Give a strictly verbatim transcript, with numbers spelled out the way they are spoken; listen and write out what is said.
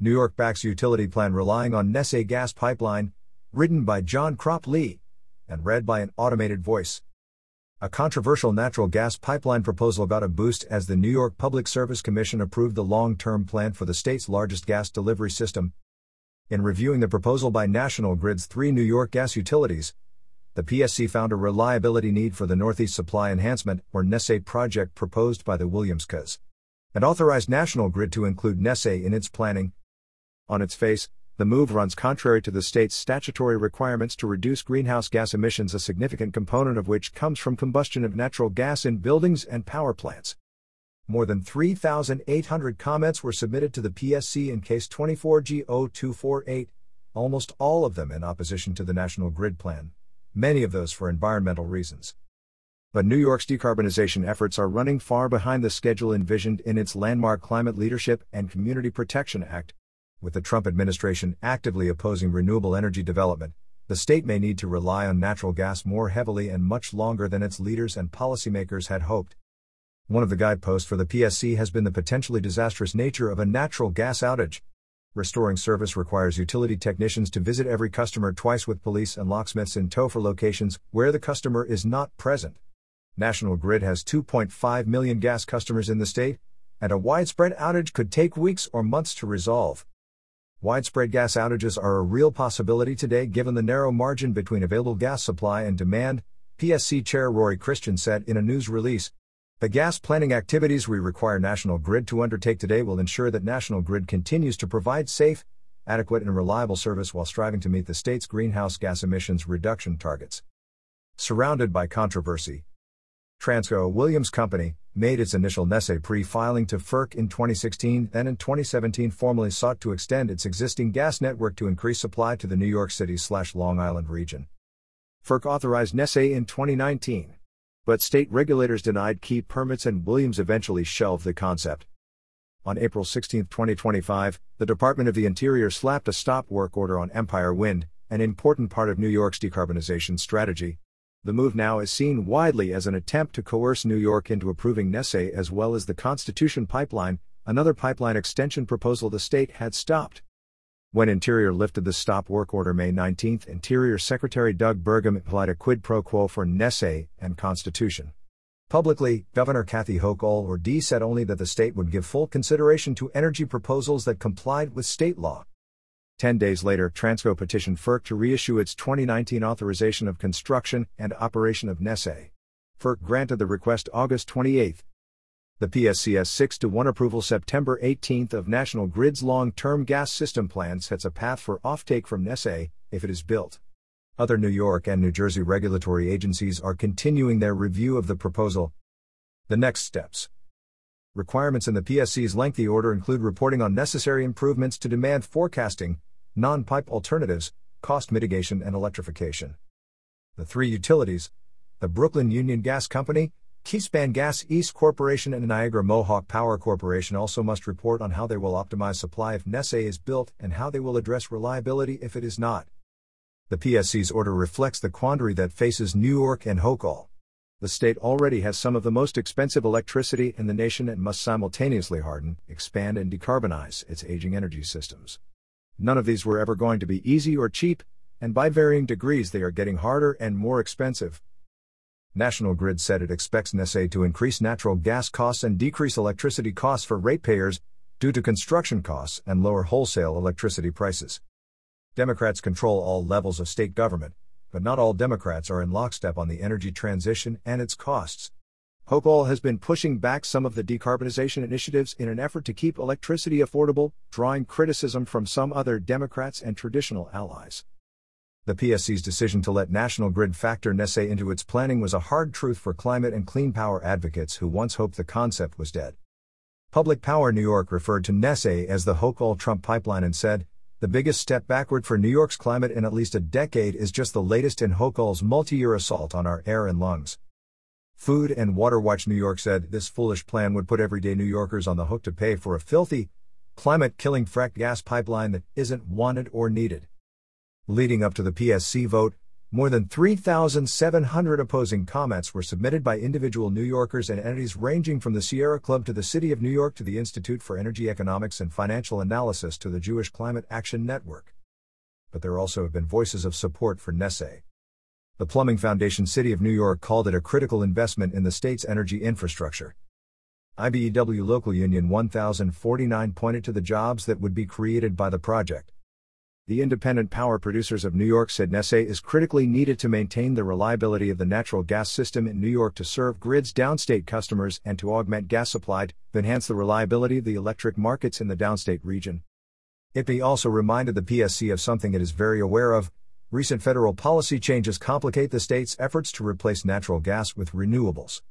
New York backs utility plan relying on Neste gas pipeline, written by John Crop Lee, and read by an automated voice. A controversial natural gas pipeline proposal got a boost as the New York Public Service Commission approved the long-term plan for the state's largest gas delivery system. In reviewing the proposal by National Grid's three New York gas utilities, the P S C found a reliability need for the Northeast Supply Enhancement, or Neste project proposed by the Williams C A S, and authorized National Grid to include Neste in its planning. On its face, the move runs contrary to the state's statutory requirements to reduce greenhouse gas emissions, a significant component of which comes from combustion of natural gas in buildings and power plants. More than three thousand eight hundred comments were submitted to the P S C in Case twenty-four G zero two four eight, almost all of them in opposition to the National Grid plan, many of those for environmental reasons. But New York's decarbonization efforts are running far behind the schedule envisioned in its landmark Climate Leadership and Community Protection Act. With the Trump administration actively opposing renewable energy development, the state may need to rely on natural gas more heavily and much longer than its leaders and policymakers had hoped. One of the guideposts for the P S C has been the potentially disastrous nature of a natural gas outage. Restoring service requires utility technicians to visit every customer twice, with police and locksmiths in tow for locations where the customer is not present. National Grid has two point five million gas customers in the state, and a widespread outage could take weeks or months to resolve. Widespread gas outages are a real possibility today given the narrow margin between available gas supply and demand, P S C Chair Rory Christian said in a news release. The gas planning activities we require National Grid to undertake today will ensure that National Grid continues to provide safe, adequate and reliable service while striving to meet the state's greenhouse gas emissions reduction targets. Surrounded by controversy, Transco Williams Company made its initial Neste pre-filing to F E R C in twenty sixteen, then in twenty seventeen formally sought to extend its existing gas network to increase supply to the New York City/Long Island region. F E R C authorized Neste in twenty nineteen. But state regulators denied key permits and Williams eventually shelved the concept. On April sixteenth, twenty twenty-five, the Department of the Interior slapped a stop work order on Empire Wind, an important part of New York's decarbonization strategy. The move now is seen widely as an attempt to coerce New York into approving Neste as well as the Constitution Pipeline, another pipeline extension proposal the state had stopped. When Interior lifted the stop work order May nineteenth, Interior Secretary Doug Burgum implied a quid pro quo for Neste and Constitution. Publicly, Governor Kathy Hochul or D said only that the state would give full consideration to energy proposals that complied with state law. Ten days later, Transco petitioned F E R C to reissue its twenty nineteen authorization of construction and operation of Neste. F E R C granted the request August twenty-eighth. The P S C's six to one approval September eighteenth of National Grid's long-term gas system plan sets a path for offtake from Neste, if it is built. Other New York and New Jersey regulatory agencies are continuing their review of the proposal. The next steps. Requirements in the P S C's lengthy order include reporting on necessary improvements to demand forecasting, non-pipe alternatives, cost mitigation and electrification. The three utilities, the Brooklyn Union Gas Company, Keyspan Gas East Corporation and Niagara Mohawk Power Corporation also must report on how they will optimize supply if Neste is built and how they will address reliability if it is not. The P S C's order reflects the quandary that faces New York and Hochul. The state already has some of the most expensive electricity in the nation and must simultaneously harden, expand and decarbonize its aging energy systems. None of these were ever going to be easy or cheap, and by varying degrees they are getting harder and more expensive. National Grid said it expects Neste to increase natural gas costs and decrease electricity costs for ratepayers due to construction costs and lower wholesale electricity prices. Democrats control all levels of state government, but not all Democrats are in lockstep on the energy transition and its costs. Hochul has been pushing back some of the decarbonization initiatives in an effort to keep electricity affordable, drawing criticism from some other Democrats and traditional allies. The P S C's decision to let National Grid factor Neste into its planning was a hard truth for climate and clean power advocates who once hoped the concept was dead. Public Power New York referred to Neste as the Hochul-Trump pipeline and said, "The biggest step backward for New York's climate in at least a decade is just the latest in Hochul's multi-year assault on our air and lungs." Food and Water Watch New York said this foolish plan would put everyday New Yorkers on the hook to pay for a filthy, climate-killing fracked gas pipeline that isn't wanted or needed. Leading up to the P S C vote, More than three thousand seven hundred opposing comments were submitted by individual New Yorkers and entities ranging from the Sierra Club to the City of New York to the Institute for Energy Economics and Financial Analysis to the Jewish Climate Action Network. But there also have been voices of support for NESE. The Plumbing Foundation City of New York called it a critical investment in the state's energy infrastructure. I B E W Local Union one thousand forty-nine pointed to the jobs that would be created by the project. The independent power producers of New York said NESE is critically needed to maintain the reliability of the natural gas system in New York to serve grids downstate customers and to augment gas supply, to enhance the reliability of the electric markets in the downstate region. I P E also reminded the P S C of something it is very aware of: recent federal policy changes complicate the state's efforts to replace natural gas with renewables.